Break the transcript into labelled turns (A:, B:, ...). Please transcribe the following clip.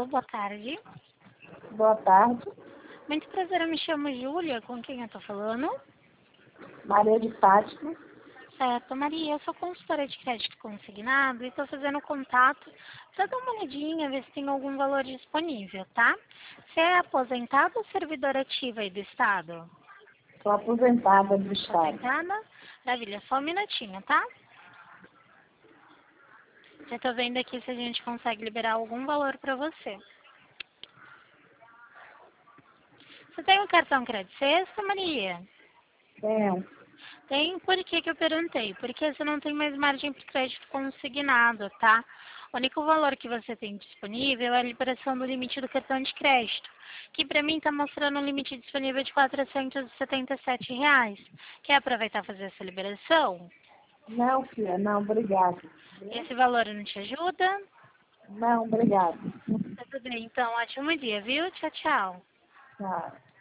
A: boa tarde.
B: Boa tarde,
A: Muito prazer, eu me chamo Júlia, com quem eu tô falando?
B: Maria de Fátima.
A: Certo, Maria, eu sou consultora de crédito consignado e estou fazendo contato para dar uma olhadinha, ver se tem algum valor disponível, tá? Você é aposentada ou servidora ativa aí do Estado?
B: Sou aposentada do Estado.
A: Aposentada? Maravilha, só um minutinho, tá? Já tô vendo aqui se a gente consegue liberar algum valor para você. Você tem um cartão crédito sexta, Maria?
B: Tenho.
A: Tem, por que que eu perguntei? Porque você não tem mais margem para crédito consignado, tá? O único valor que você tem disponível é a liberação do limite do cartão de crédito, que para mim está mostrando um limite disponível de R$ 477. Quer aproveitar e fazer essa liberação?
B: Não, filha, não, obrigada.
A: Esse valor não te ajuda?
B: Não, obrigada.
A: Tudo bem, então, ótimo dia, viu? Tchau, tchau.
B: Tchau.